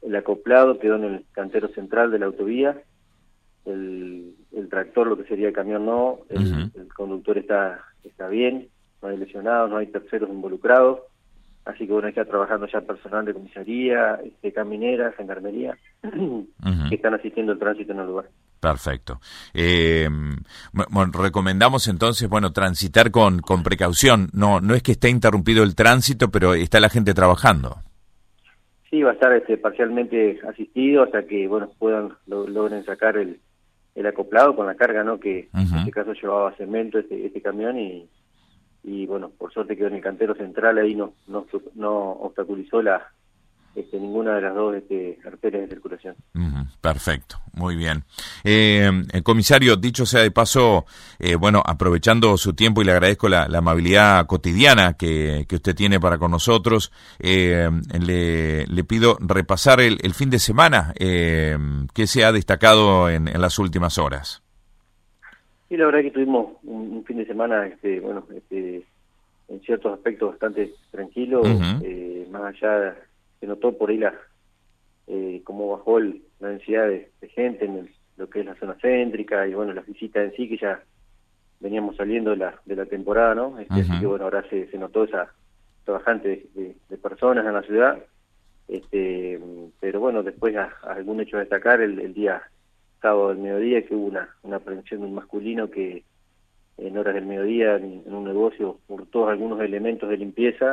el acoplado quedó en el cantero central de la autovía, el tractor, lo que sería el camión, no, el conductor está bien, no hay lesionados, no hay terceros involucrados, así que bueno, está trabajando ya personal de comisaría, camineras, gendarmería, que están asistiendo al tránsito en el lugar. Perfecto. Recomendamos entonces, transitar con precaución. No es que esté interrumpido el tránsito, pero está la gente trabajando. Sí, va a estar parcialmente asistido hasta que logren sacar el acoplado con la carga, ¿no? Que en este caso llevaba cemento este camión y bueno, por suerte quedó en el cantero central, ahí no obstaculizó ninguna de las dos arterias de circulación. Perfecto, muy bien. Comisario, dicho sea de paso, aprovechando su tiempo y le agradezco la amabilidad cotidiana que usted tiene para con nosotros, le pido repasar el fin de semana, que se ha destacado en las últimas horas. Sí, la verdad que tuvimos un fin de semana, en ciertos aspectos bastante tranquilo, más allá, se notó por ahí cómo bajó la densidad de gente en lo que es la zona céntrica y las visitas en sí, que ya veníamos saliendo de la temporada, ¿no? Así que ahora se notó esa bajante de personas en la ciudad, pero bueno, después algún hecho a destacar el día sábado del mediodía, que hubo una aprehensión de un masculino que en horas del mediodía en un negocio hurtó algunos elementos de limpieza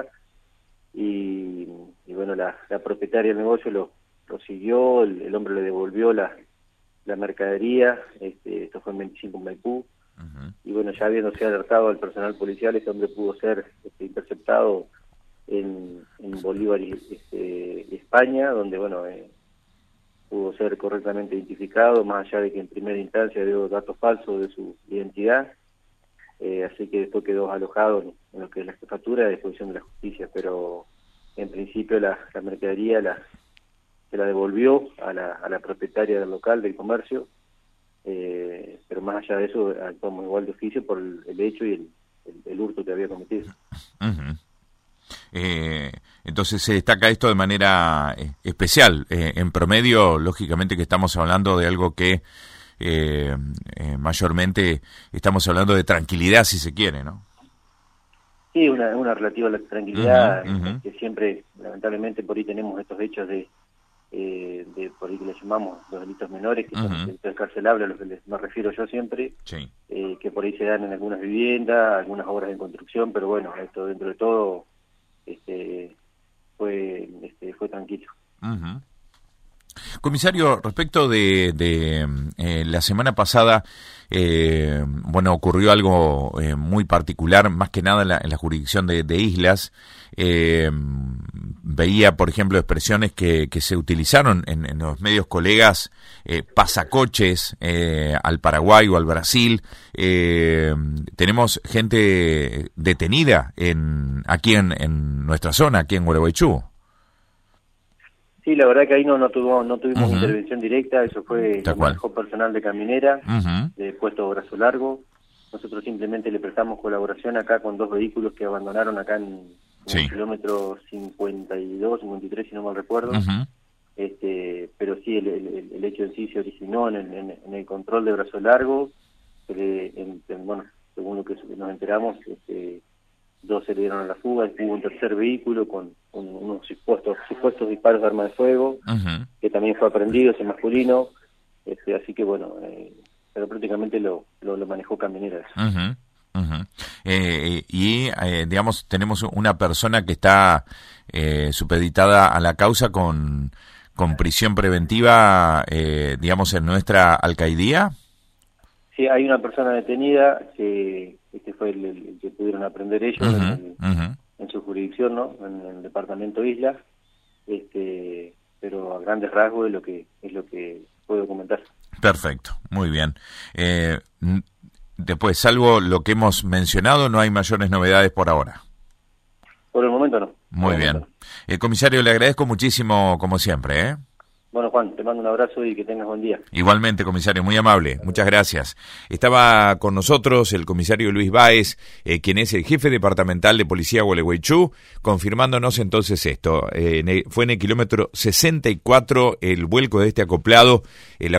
y la propietaria del negocio lo siguió, el hombre le devolvió la mercadería, esto fue en 25 Maipú, y ya habiéndose alertado al personal policial, este hombre pudo ser interceptado en Bolívar y España, donde pudo ser correctamente identificado, más allá de que en primera instancia dio datos falsos de su identidad, así que después quedó alojado en lo que es la jefatura de disposición de la justicia, pero en principio la mercadería se la devolvió a la propietaria del local, del comercio, pero más allá de eso actuamos igual de oficio por el hecho y el hurto que había cometido. Entonces se destaca esto de manera especial. En promedio, lógicamente que estamos hablando de algo que mayormente estamos hablando de tranquilidad, si se quiere, ¿no? Sí, una relativa tranquilidad, que siempre, lamentablemente, por ahí tenemos estos hechos de por ahí que le llamamos los delitos menores, que son delitos encarcelables, a los que me refiero yo siempre, que por ahí se dan en algunas viviendas, algunas obras de construcción, pero bueno, esto dentro de todo fue tranquilo. Comisario, respecto de la semana pasada, ocurrió algo muy particular, más que nada en la jurisdicción de Islas. Veía, por ejemplo, expresiones que se utilizaron en los medios colegas, pasacoches al Paraguay o al Brasil. Tenemos gente detenida aquí en nuestra zona, aquí en Gualeguaychú. Sí, la verdad que ahí no tuvimos intervención directa, eso fue el manejo personal de caminera, de puesto Brazo Largo. Nosotros simplemente le prestamos colaboración acá con dos vehículos que abandonaron acá en el kilómetro 52, 53, si no mal recuerdo. Pero sí, el hecho en sí se originó en el control de Brazo Largo. Según lo que nos enteramos, dos se le dieron a la fuga, hubo un tercer vehículo con unos supuestos disparos de arma de fuego, que también fue aprehendido, ese masculino, así que pero prácticamente lo manejó Camineras. Digamos, tenemos una persona que está supeditada a la causa con prisión preventiva, digamos, en nuestra alcaidía. Sí, hay una persona detenida, que fue el que pudieron aprender ellos en su jurisdicción, ¿no? En el departamento Isla, pero a grandes rasgos es lo que puedo comentar. Perfecto, muy bien. Después, salvo lo que hemos mencionado, no hay mayores novedades por ahora. Por el momento no. Muy bien. Comisario, le agradezco muchísimo, como siempre, Bueno, Juan, te mando un abrazo y que tengas buen día. Igualmente, comisario, muy amable. Muchas gracias. Estaba con nosotros el comisario Luis Báez, quien es el jefe departamental de Policía Gualeguaychú, confirmándonos entonces esto. Fue en el kilómetro 64 el vuelco de este acoplado.